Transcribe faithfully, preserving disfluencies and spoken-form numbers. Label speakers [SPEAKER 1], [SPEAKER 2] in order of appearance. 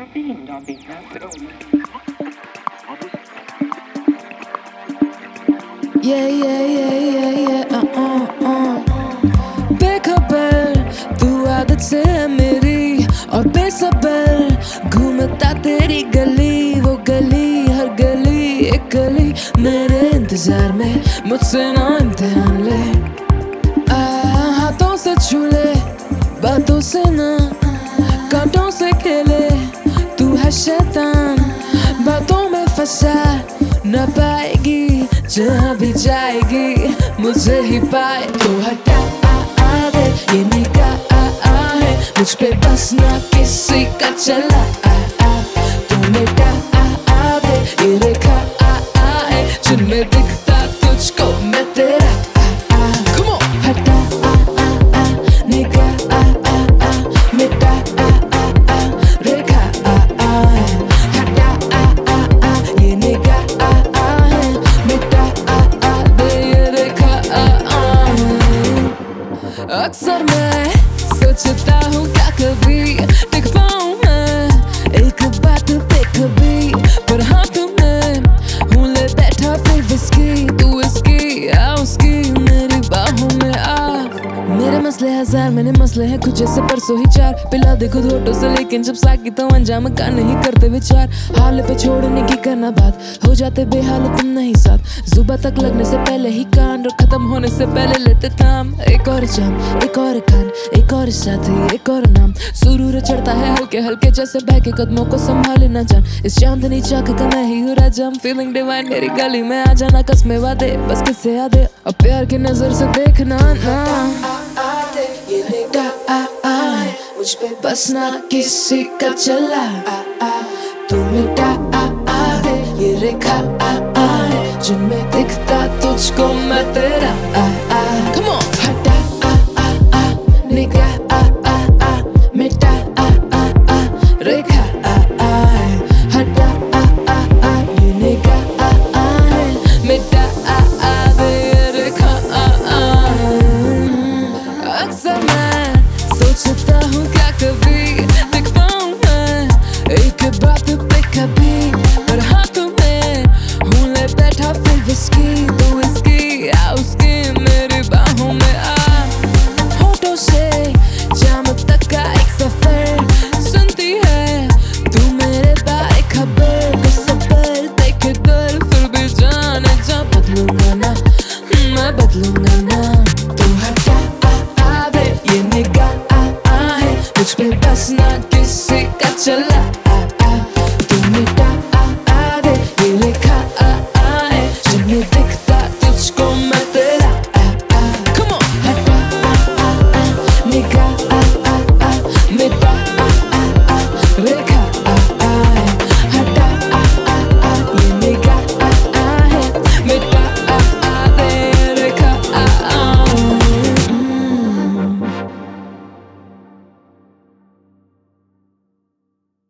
[SPEAKER 1] fin de byggnadsrum.
[SPEAKER 2] Yeah, yeah, yeah, yeah, yeah, uh, uh, uh. बेखबर तू आदत से है मेरी और बेसबर घूमता तेरी गली वो गली हर गली एक गली मेरे इंतजार में मुझसे ना इम्तिहान ले आ, हाथों से छू ले बातों से ना कांटों से खेले तू है शैतान बातों में फंसा न पाएगी जहाँ भी जाएगी मुझे ही पाए तो हटा आ, आ दे ये निगाह आ, आ है मुझ पे बस ना किसी का चला आ, आ तू मेरा आ, आ दे ये रेखा आ, आ है जिनमें दिखता तुझको मैं तेरा आ, आ Come on! हटा आ, आ, आ निगाह आ, आ, आ मेरा आ, आ, आ रेखा आ, आ है हटा आ, आ, आ ये निगाह आ, आ है मेरा आ, आ दे ये रेखा आ, आ अक्सर मैं सोचता हूँ क्या कभी टिक पाऊँ मैं एक बात पे कभी पर हाथ में हूँ ले बैठा फिर विस्की तू इसकी आ उसकी मेरी बाहों में आ मेरे मसले हजार मैंने मसले हैं कुछ जैसे परसों ही चार पिला दे खुद होटो से लेकिन जब साकी तो अंजाम का नहीं करते विचार हाल पे छोड़ने की करना बात हो जाते बेहाल तुम नहीं साथ जुबा तक लगने से पहले ही कान और खत्म होने से पहले लेते थाम एक और जाम एक और कान एक और साथी एक और नाम सुरूर चढ़ता है हल्के हल्के जैसे बह के कदमों को संभाले ना जान इस चांदनी चाक का मैं ही हूँ राजा फीलिंग डिवाइन मेरी गली में आ जाना कसमें वादे बस किससे यादे और प्यार की नजर से देखना ना ये निगाह आ, आ है मुझ पे बस ना किसी का चला आ, आ तू मेरा आ, आ दे ये रेखा आ, आ है जिनमें दिखता तुझको मैं तेरा आ